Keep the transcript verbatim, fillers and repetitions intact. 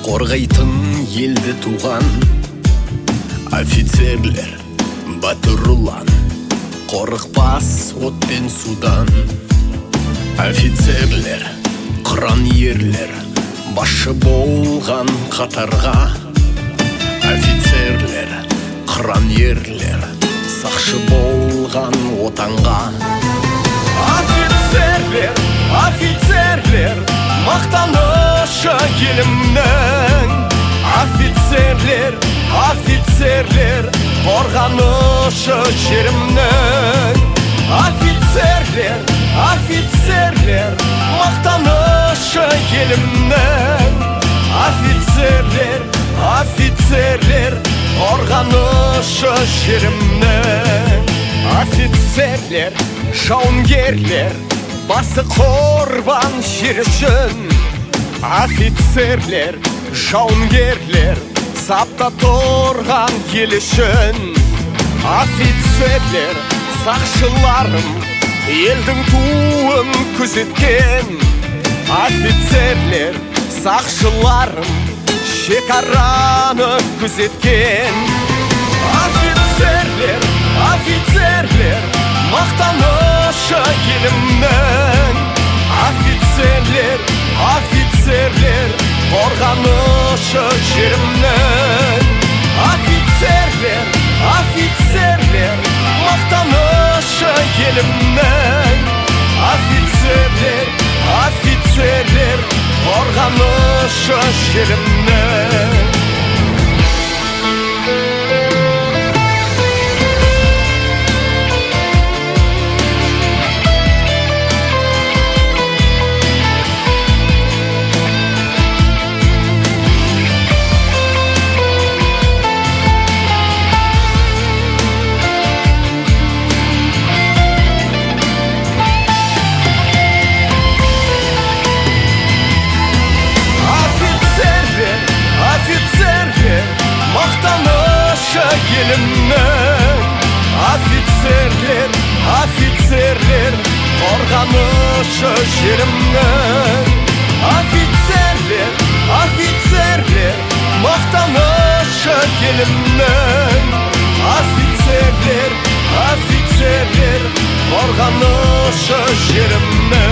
қорғайтын елді туған офицерлер, батыр ұлан, қорықпас от пен судан. Офицерлер, қыран ерлер, басшы болған қатарға. Офицерлер, қыран ерлер, сақшы болған отанға. Офицерлер, офицерлер, мақтанышы елімнің. Офицерлер, офицерлер, қорғанышы жерімнің. Офицерлер, офицерлер, мақтанышы елімнің. Офицерлер, офицерлер, қорғанышы жерімнің. Офицерлер, жауынгерлер, басы құрбан жер үшін. Офицерлер, жауынгерлер, сапта тұрған ел үшін. Офицерлер, сақшыларым, елдің туын күзеткен. Офицерлер, сақшыларым, шекараны күзеткен. Офицерлер, офицерлер, мақтанышы елімнің. Офицерлер, офицерлер, қорғанышы жерімнің. Офицерлер, офицерлер, мақтанышы елімнің. Офицерлер, офицерлер, қорғанышы жерімнің. Мақтанышы елімнің. Офицерлер, офицерлер, қорғанышы жерімнің. Офицерлер, офицерлер, мақтанышы елімнің. Офицерлер, офицерлер, қорғанышы жерімнің.